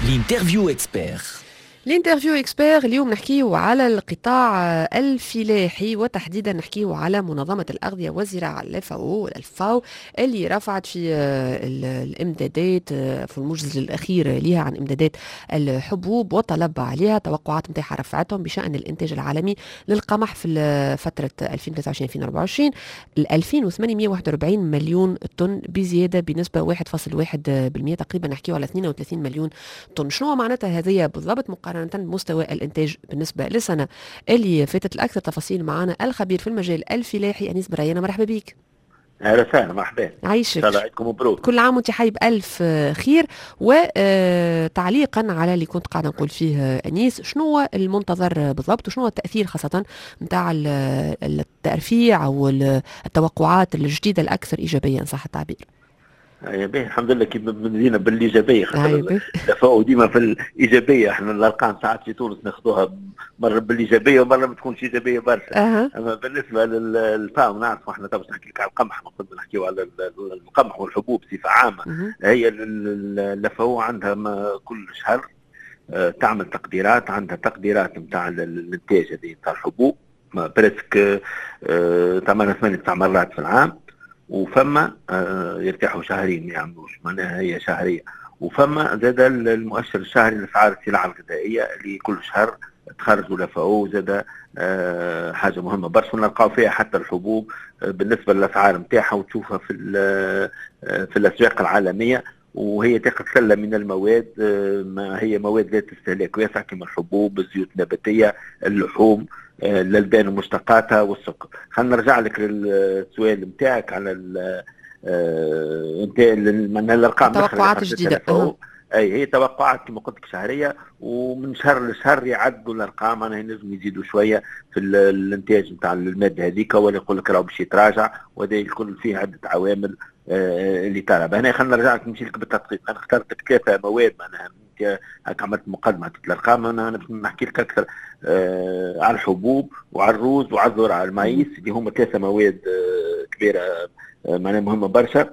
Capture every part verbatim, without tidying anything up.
الانترفيو اكسبير. الانترفيو اكسبير اليوم نحكيه على القطاع الفلاحي، وتحديدا نحكيه على منظمة الأغذية والزراعة الفاو الفاو اللي رفعت في الامدادات في المجلس الأخير لها عن امدادات الحبوب، وطلب عليها توقعات نتاعها رفعتهم بشأن الإنتاج العالمي للقمح في فترة ألفين وثلاثة وعشرين ألفين وأربعة وعشرين ل ألفين وثمانمئة وواحد وأربعين مليون طن، بزيادة بنسبة واحد فاصلة واحد بالمئة، تقريبا نحكيه على اثنين وثلاثين مليون طن. شنو معناتها هذه بالضبط مقارنة بمستوى الإنتاج بالنسبة للسنة اللي فاتت؟ الأكثر تفاصيل معنا الخبير في المجال الفلاحي أنيس بريانة. مرحبا بك. اهلا وسهلا، مرحبا. عايشك. ان شاء الله عيدكم مبروك. كل عام وانت حي بألف خير. وتعليقا على اللي كنت قاعدة نقول فيه أنيس، شنو هو المنتظر بالضبط وشنو هو التأثير خاصة نتاع الترفيع أو التوقعات الجديدة الأكثر إيجابية إن صح التعبير؟ يا باهي، الحمد لله كيف بدينا بالايجابيه، خاطر التفاؤل ديما في الايجابيه. احنا الارقام ساعات في تونس ناخذوها مره بالايجابيه ومره ما تكونش ايجابيه برشا. أه. اما بالنسبه للفاو نعرفوا احنا تو نحكي لك على القمح، ما كنا نحكيو على القمح والحبوب بصفه عامه. أه. هي الفاو عندها كل شهر تعمل تقديرات، عندها تقديرات نتاع الانتاج هذه نتاع الحبوب بريسك ثمانية ثمانية تسع مرات في العام، وفما آه يرتاحوا شهرين ما يعملوش، معناها هي شهريه. وفما زاد المؤشر الشهري لاسعار السلع الغذائيه اللي كل شهر تخرجوا لفاو، زاد آه حاجه مهمه برشا نلقاو فيها حتى الحبوب آه بالنسبه للاسعار نتاعها، وتشوفها في آه في الاسواق العالميه، وهي تاخذ سله من المواد آه ما هي مواد ذات استهلاك واسع كما الحبوب، الزيوت النباتيه، اللحوم، الألبان ومشتقاتها والسكر. خلينا نرجع لك للسؤال نتاعك على انت من الارقام التوقعات الجديده. أه. اي هي توقعات كما قلت لك شهريه، ومن شهر لشهر يعدوا الارقام، معناها ينجموا يزيدوا شويه في الانتاج نتاع الماده هذيك، ولا يقول لك راهو باش يتراجع، وهذا الكل فيه عده عوامل آه اللي ترى. هنا خلينا نرجع لك نمشي لك بالتدقيق. انا اخترت لك ثلاثه مواد، معناها هكا عملت مقدمه الارقام. انا نحكي لك اكثر آه على الحبوب وعلى الرز وعلى الذره على المايس، اللي هما ثلاثه مواد آه كبيره آه معناها مهمه برشا.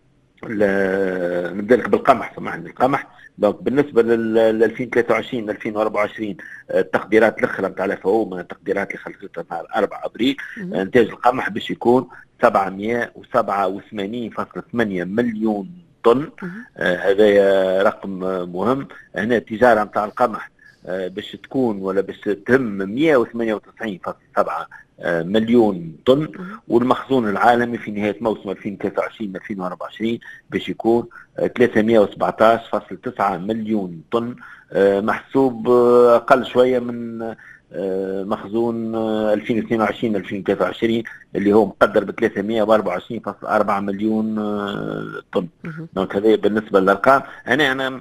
نبدا لك بالقمح، سامحني. القمح دونك بالنسبه ل ألفين وثلاثة وعشرين ألفين وأربعة وعشرين التقديرات الاخرى نتاع الفاو من التقديرات اللي خلصتها نهار أربعة أبريل، انتاج القمح باش يكون سبعمئة وسبعة وثمانين فاصلة ثمانية مليون طن. آه هذا رقم مهم. هنا التجاره نتاع القمح آه باش تكون ولا باش تهم مئة وثمانية وتسعين فاصلة سبعة مليون طن، والمخزون العالمي في نهاية موسم ألفين وثلاثة وعشرين ألفين وأربعة وعشرين باش يكون ثلاثمئة وسبعة عشر فاصلة تسعة مليون طن، محسوب أقل شوية من مخزون ألفين واثنين وعشرين ألفين وثلاثة وعشرين اللي هو مقدر ب ثلاثمئة وأربعة وعشرين فاصلة أربعة مليون طن. دونك هذا بالنسبة للأرقام. هنا أنا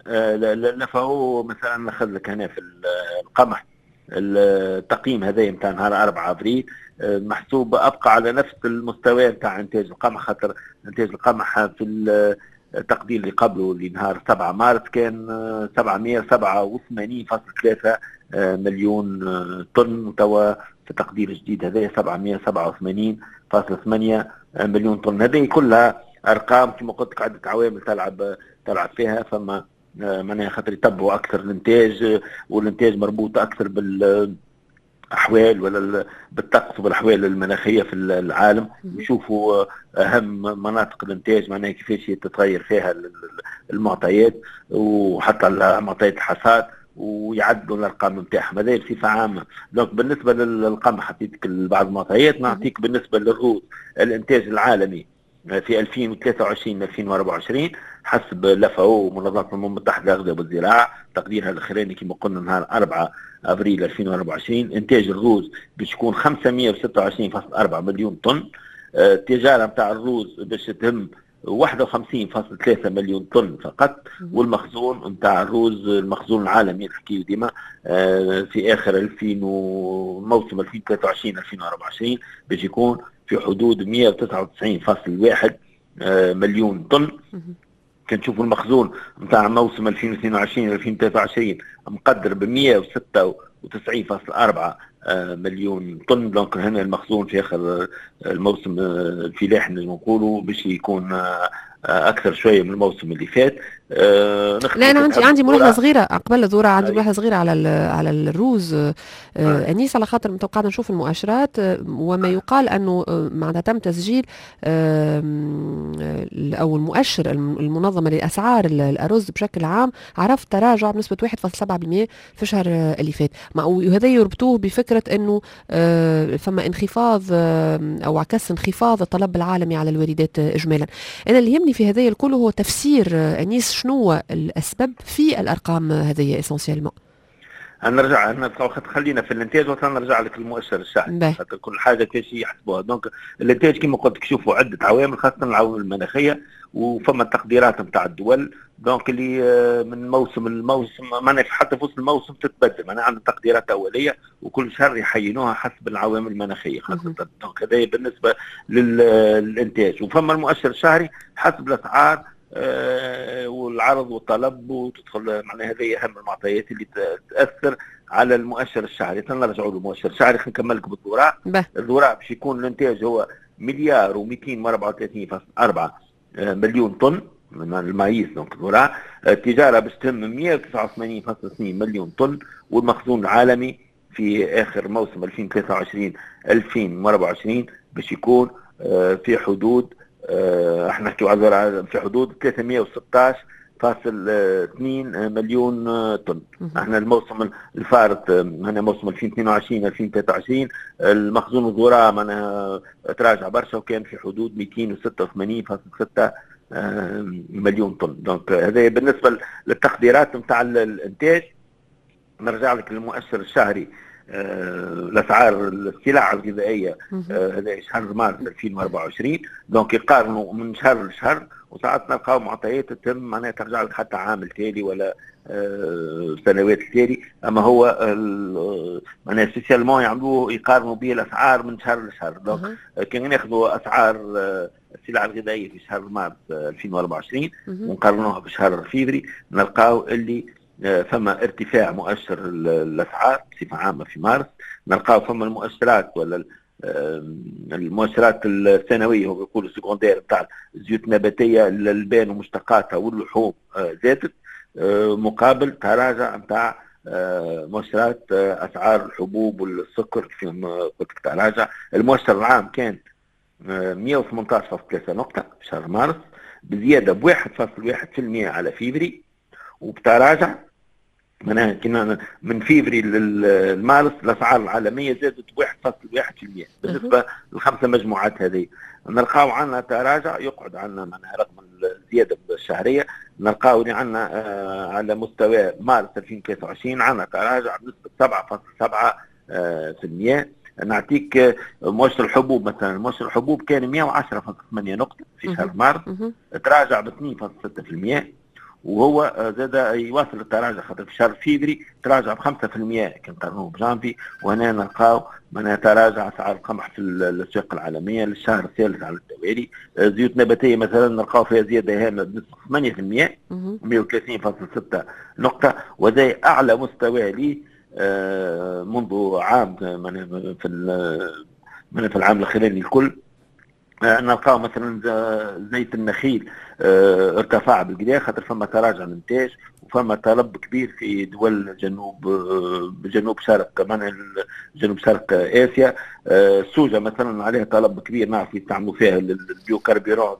لفهو مثلا ناخذ لك هنا في القمح التقييم هذا نتاع نهار أربعة أبريل محسوب أبقى على نفس المستوى نتاع إنتاج القمح، خاطر إنتاج القمح في التقدير اللي قبله لنهار سبعة مارس كان سبعمئة وسبعة وثمانين فاصلة ثلاثة مليون طن، وتوا في التقدير الجديد هذا سبعمئة وسبعة وثمانين فاصلة ثمانية مليون طن. هذه كلها أرقام كما قلت لك عدة عوامل تلعب تلعب فيها. فما معناها خاطر يتبعوا اكثر الانتاج، والانتاج مربوط اكثر بالاحوال ولا بالطقس وبالاحوال المناخيه في العالم، يشوفوا اهم مناطق الانتاج معناها كيفاش تتغير فيها المعطيات وحتى معطيات الحصاد، ويعدلوا الارقام نتاعهم. هذا بصفه عامه. دونك بالنسبه للقمح حطيتك بعض المعطيات، نعطيك بالنسبه للرز الانتاج العالمي في ألفين وثلاثة وعشرين ألفين وأربعة وعشرين حسب لفاو منظمة الأمم المتحدة للأغذية والزراعة تقديرها الأخراني كما قلنا نهار أربعة أبريل ألفين وأربعة وعشرين، إنتاج الرز باش يكون خمسمئة وستة وعشرين فاصلة أربعة مليون طن. التجارة نتاع الرز باش تهم واحد وخمسين فاصلة ثلاثة مليون طن فقط، والمخزون نتاع الرز المخزون العالمي نحكيو ديما في آخر ألفين وموسم ألفين وثلاثة وعشرين ألفين وأربعة وعشرين باش يكون في حدود مئة وتسعة وتسعين فاصلة واحد مليون طن. كنشوفوا المخزون نتاع موسم ألفين واثنين وعشرين ألفين وثلاثة وعشرين مقدر ب مئة وستة وتسعين فاصلة أربعة مليون طن. دونك هنا المخزون في اخر الموسم الفلاحي نقولوا باش يكون اكثر شويه من الموسم اللي فات. أه لا انا عندي عندي ملاحظه صغيره قبل الذره، عندي ملاحظه صغيره على على الروز. أه انيس على خاطر متوقعنا نشوف المؤشرات أه وما يقال انه معناتها تم تسجيل أه او المؤشر المنظمه لاسعار الارز بشكل عام عرف تراجع بنسبه واحد فاصلة سبعة بالمئة في الشهر اللي فات، وهذا يربطوه بفكره انه أه فما انخفاض أه او عكس انخفاض الطلب العالمي على الواردات اجمالا. انا اللي يهمني في هذا الكل هو تفسير انيس شنو الاسباب في الارقام هذه اسونسيالمون. نرجع انا خلينا في الانتاج وسنرجع لك المؤشر الشهري خاطر كل حاجه كيفاش يحسبوها. دونك الانتاج كما قلت لك شوفوا عده عوامل خاصه العوامل المناخيه، وفما التقديرات نتاع الدول دونك اللي من موسم لموسم معناها حتى في وسط الموسم تتبدل، معناها عندنا تقديرات اوليه وكل شهر يحينوها حسب العوامل المناخيه خاصه. دونك هذا بالنسبه للانتاج. وفما المؤشر الشهري حسب الاسعار آه والعرض والطلب، وتدخل معناها هذه اهم المعطيات اللي تاثر على المؤشر الشهري. نرجعوا للمؤشر الشهري. خلينا نكمل لك بالذراع. الذراع باش يكون الانتاج هو مليار ومئتين وأربعة وثلاثين فاصلة أربعة مليون طن من المعيز. دونك الذراع التجاره باش تتم مئة وتسعة وثمانين فاصلة اثنين مليون طن، والمخزون العالمي في اخر موسم ألفين وثلاثة وعشرين ألفين وأربعة وعشرين باش يكون آه في حدود آه احنا نحكيو على في حدود ثلاثمئة وستة عشر فاصل اثنين مليون طن. احنا الموسم الفارط هنا موسم ألفين واثنين وعشرين ألفين وثلاثة وعشرين المخزون الذراع معناها تراجع برشا وكان في حدود مئتين وستة وثمانين فاصل ستة مليون طن. دونك هذا بالنسبه للتقديرات نتاع الانتاج. نرجع لك للمؤشر الشهري الاسعار السلع الغذائيه هذا شهر مارس ألفين وأربعة وعشرين. دونك يقارنوا من شهر لشهر وساعات نلقاو معطيات تتم معناها ترجع لك حتى عام التالي ولا سنوات التالي، اما هو معناها سبيسيالمون يعملوه يقارنوا به الاسعار من شهر لشهر. دونك كان ناخذوا اسعار السلع الغذائيه في شهر مارس ألفين وأربعة وعشرين ونقارنوها بشهر فيفري نلقاو اللي فما ارتفاع مؤشر الاسعار بصفه عامه في مارس. نلقاو فما المؤشرات ولا المؤشرات الثانويه هو بيقولوا السكوندير بتاع الزيوت النباتيه الالبان ومشتقاتها واللحوم زادت مقابل تراجع نتاع مؤشرات اسعار الحبوب والسكر كما قلت لك تراجع. المؤشر العام كان مئة وثمانية عشر فاصلة ثلاثة نقطه في شهر مارس بزياده ب واحد فاصلة واحد بالمئة على فيفري، وبتراجع معناها كنا من فيفري لمارس الاسعار العالميه زادت ب واحد فاصلة واحد بالمئة بالنسبه للخمسه مجموعات هذه. نلقاو عندنا تراجع يقعد عندنا معناها رغم الزياده الشهريه نلقاو عندنا آه على مستوى مارس ألفين وثلاثة وعشرين عندنا تراجع بنسبه سبعة فاصلة سبعة بالمئة. نعطيك مؤشر الحبوب مثلا. مؤشر الحبوب كان مئة وعشرة فاصلة ثمانية نقطه في شهر مارس تراجع ب اثنين فاصلة ستة بالمئة، وهو زاد يواصل التراجع خاطر في شهر فيفري تراجع ب خمسة بالمئة كان قارنوه بجانفي. وهنا نلقاو معناها تراجع اسعار القمح في الاسواق العالميه للشهر الثالث على التوالي. الزيوت النباتيه مثلا نلقاو فيها زياده هامه بنسبه ثمانية بالمئة مئة وثلاثين فاصلة ستة نقطه، وهذا اعلى مستوى لي منذ عام في من في العام الاخراني الكل. نلقاو مثلا زيت النخيل اه ارتفع بالكدا خاطر فما تراجع الانتاج وفما طلب كبير في دول جنوب جنوب شرق كمان جنوب شرق اسيا. اه السوجه مثلا عليها طلب كبير نعرف يستعملوا فيها البيوكاربيرون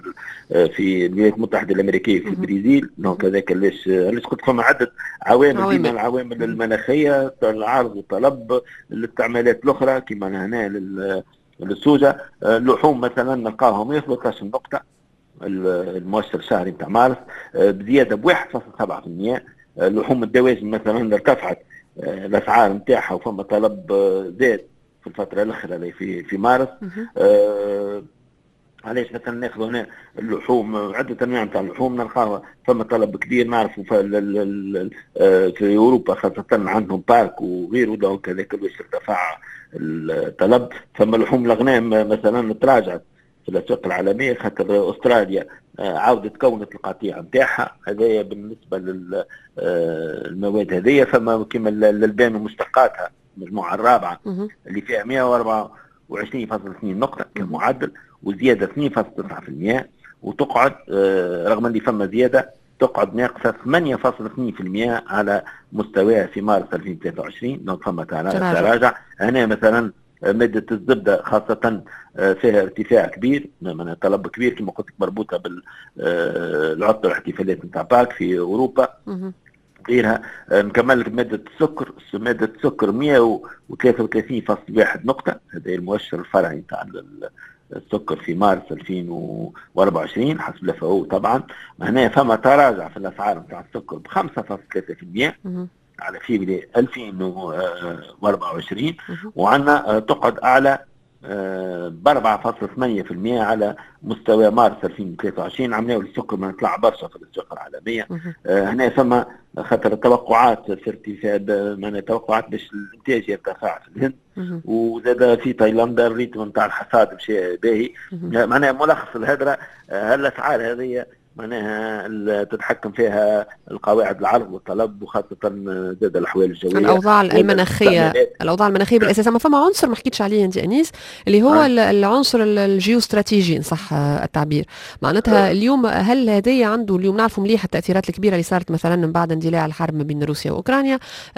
في الولايات المتحده الامريكيه في البرازيل. دونك هذاك علاش علاش قلت فما عده عوامل ديما العوامل المناخيه العرض والطلب الاستعمالات الاخرى كما هنا لل للسوجه. اللحوم مثلا نلقاهم مئة وثلاثة عشر نقطه المؤشر الشهري نتاع مارس بزياده ب واحد فاصلة سبعة بالمئة. لحوم الدواجن مثلا ارتفعت الاسعار نتاعها وفما طلب زاد في الفتره الاخيره في في مارس. آه علاش مثلا ناخذ هنا اللحوم عده انواع نتاع اللحوم نلقاها فما طلب كبير نعرفوا في, في اوروبا خاصه عندهم بارك وغيره. دونك هذاك واش ارتفع الطلب. فما لحوم الاغنام مثلا تراجعت في الاسواق العالميه، خاطر استراليا عاودت كونت القطيع نتاعها. هذايا بالنسبه للمواد هذيا. فما كما الالبان ومشتقاتها المجموعه الرابعه اللي فيها مئة وأربعة وعشرين فاصلة اثنين نقطه كمعدل، وزياده اثنين فاصلة تسعة بالمئة، وتقعد رغم اللي فما زياده تقعد ناقصه ثمانية فاصلة اثنين بالمئة على مستواها في مارس ألفين وثلاثة وعشرين. دونك فما تراجع. هنا مثلا مادة الزبدة خاصة فيها ارتفاع كبير، من طلب كبير كما قلت مربوطة بالعطلة والاحتفالات نتاع باك في أوروبا. غيرها نكمل لك مادة السكر. مادة السكر مئة وثلاثة وثلاثين فاصلة واحد نقطة، هذا المؤشر الفرعي نتاع السكر في مارس ألفين وأربعة وعشرين حسب الاف او طبعا. هنا فما تراجع في الأسعار نتاع السكر ب خمسة فاصلة ثلاثة بالمئة على فيبري ألفين وأربعة وعشرين، وعندنا تقعد أعلى ب أربعة فاصلة ثمانية بالمئة على مستوى مارس ألفين وثلاثة وعشرين. عملوا السكر ما يطلع برشا في الاسواق العالميه. هنا ثم خاطر التوقعات في ارتفاع، معناها توقعات باش الانتاج يرتفع في الهند، وزاد في تايلاندا الريتم نتاع الحصاد مشى باهي. معناها ملخص الهدره هالاسعار هذه معناها تتحكم فيها القواعد العرض والطلب، وخاصة زاد الأحوال الجوية، الأوضاع المناخية. الأوضاع المناخية بالأساس. أما فما عنصر ما حكيتش عليه أنت أنيس، اللي هو آه. العنصر الجيوستراتيجي إن صح التعبير. معناتها آه. اليوم هل هذه عنده اليوم نعرفوا مليح التأثيرات الكبيرة اللي صارت مثلا من بعد اندلاع الحرب ما بين روسيا وأوكرانيا.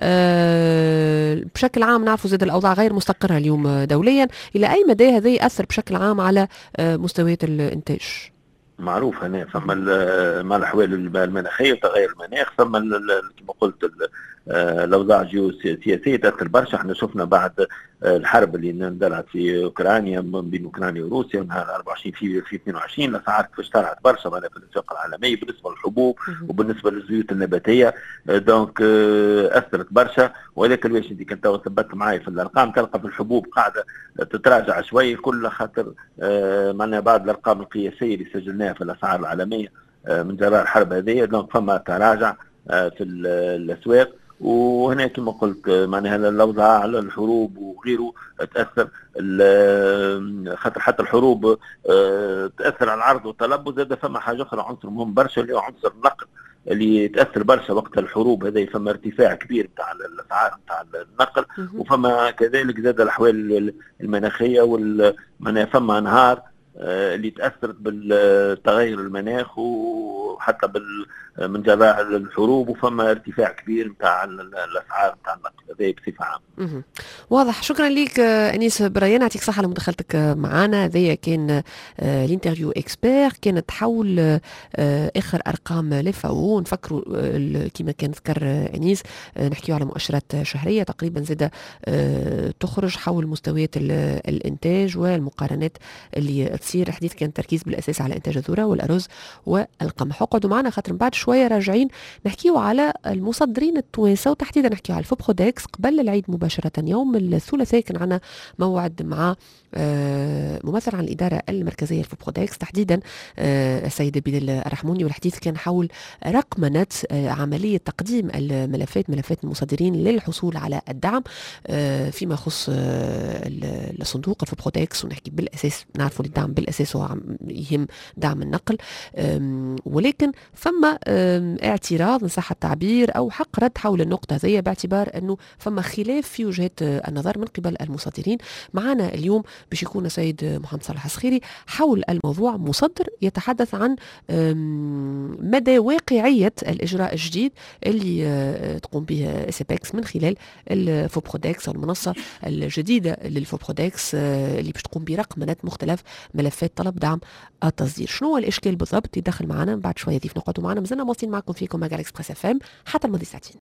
أه بشكل عام نعرفوا زاد الأوضاع غير مستقرة اليوم دوليا. إلى أي مدى هذا يأثر بشكل عام على مستويات الإنتاج؟ معروف هنا فما مع الاحوال المناخيه وتغير المناخ، ثم كما قلت الاوضاع الجيوسياسيه تاثر برشا. احنا شفنا بعد الحرب اللي اندلعت في اوكرانيا بين اوكرانيا وروسيا نهار أربعة وعشرين فبراير ألفين واثنين وعشرين، الاسعار كيفاش طلعت برشا في الاسواق العالميه بالنسبه للحبوب وبالنسبه للزيوت النباتيه. دونك اثرت برشا. ولكن واش انت كنت ثبت معي في الارقام تلقى في الحبوب قاعده تتراجع شوي، كل خاطر معناها بعض الارقام القياسيه اللي سجلناها في الاسعار العالميه من جراء الحرب هذه. دونك فما تراجع في الاسواق. وهنا كما قلت معناها الاوضاع الحروب وغيره تاثر، خاطر حتى الحروب تاثر على العرض والطلب. وزاد فما حاجه اخرى عنصر مهم برشا اللي هو عنصر النقل اللي تاثر برشا وقت الحروب هذه. فما ارتفاع كبير نتاع الاسعار نتاع النقل، وفما كذلك زاد الاحوال المناخيه وال فما انهار اللي تاثرت بالتغير المناخ وحتى بال من جراء الحروب، وفما ارتفاع كبير نتاع الاسعار نتاع النقل هذا بصفه عامه. واضح. شكرا لك انيس بريان، يعطيك الصحه على مداخلتك معنا. هذايا كان الانترفيو اكسبير، كانت حول اخر ارقام لفاو. نفكروا كما كان ذكر انيس نحكيو على مؤشرات شهريه تقريبا زاد تخرج حول مستويات الانتاج والمقارنات اللي تصير. الحديث كان تركيز بالاساس على انتاج الذره والارز والقمح. اقعدوا معنا خاطر من بعد شويه راجعين نحكيو على المصدرين التوانسه، وتحديدا نحكيو على الفوبرودكس. قبل العيد مباشره يوم الثلاثاء كان عندنا موعد مع ممثل عن الاداره المركزيه الفوبرودكس تحديدا السيد بلال الرحموني، والحديث كان حول رقمنه عمليه تقديم الملفات ملفات المصدرين للحصول على الدعم فيما يخص الصندوق الفوبرودكس. ونحكي بالاساس نعرفوا الدعم بالاساس هو يهم دعم النقل، ولكن فما اعتراض ان صح التعبير او حق رد حول النقطه هذه باعتبار انه فما خلاف في وجهات النظر من قبل المصدرين. معنا اليوم باش يكون السيد محمد صالح الصخيري حول الموضوع، مصدر يتحدث عن مدى واقعيه الاجراء الجديد اللي تقوم به سيبكس من خلال الفوبرودكس او المنصه الجديده للفوبرودكس اللي باش تقوم برقمنه مختلف ملفات طلب دعم التصدير. شنو هو الاشكال بالضبط؟ يدخل معنا بعد شويه ضيف نقعدوا معنا. مازلنا مواصلين معكم فيكم مجال اكسبريس اف ام حتى الماضي ساعتين.